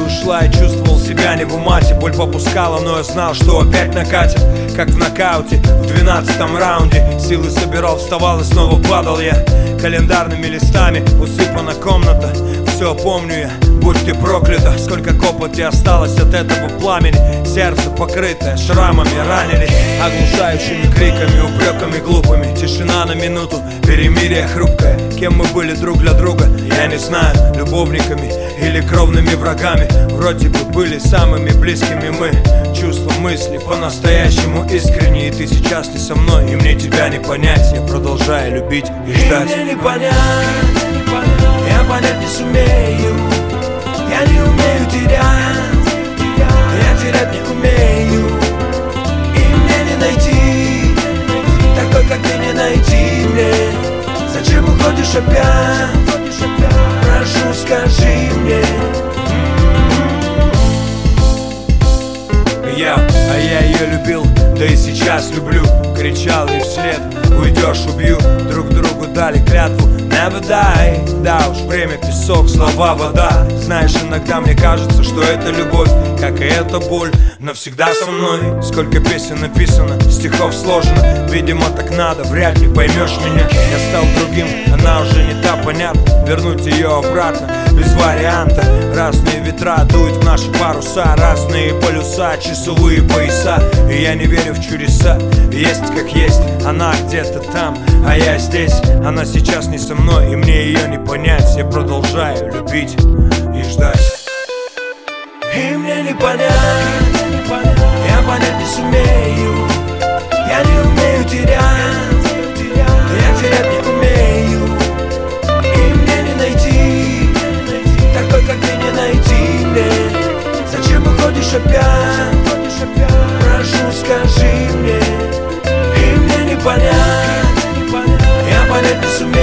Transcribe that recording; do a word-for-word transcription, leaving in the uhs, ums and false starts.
ушла, я чувствовал себя не в умате. Боль попускала, но я знал, что опять накатит. Как в нокауте в двенадцатом раунде. Силы собирал, вставал и снова падал я. Календарными листами усыпана комната. Все помню я, будь ты проклята. Сколько копоти осталось от этого пламени. Сердце покрытое шрамами ранили, оглушающими криками, упреками глупыми. Тишина на минуту, перемирие хрупкое. Кем мы были друг для друга, я не знаю. Любовниками или кровными врагами. Вроде бы были самыми близкими мы. Чувства, мысли по-настоящему искренние. И ты сейчас не со мной, и мне тебя не понять. Я продолжаю любить и ждать. И мне не понять, я понять не сумею. Я не умею терять, я терять не умею. И мне не найти такой, как ты, не найти мне. Зачем уходишь опять? Прошу, скажи мне. Я, а я ее любил, да и сейчас люблю. Кричал ей вслед: уйдешь, убью. Друг другу дали клятву never die. Да уж, время песок, слова вода. Знаешь, иногда мне кажется, что это любовь, как и эта боль, навсегда со мной. Сколько песен написано, стихов сложено. Видимо, так надо, вряд ли поймешь меня. Я стал другим, она уже не та, понятно. Вернуть ее обратно без варианта. Разные ветра дуют в наши паруса, разные полюса, часовые пояса. И я не верю в чудеса. Есть как есть, она где-то там, а я здесь. Она сейчас не со мной, и мне ее не понять. Я продолжаю любить и ждать. И мне не понять, я понять не сумею. Я не умею терять, я терять не умею. И мне не найти такой, как ты, не найти мне. Зачем уходишь опять? Прошу, скажи мне. И мне не понять, я понять не сумею.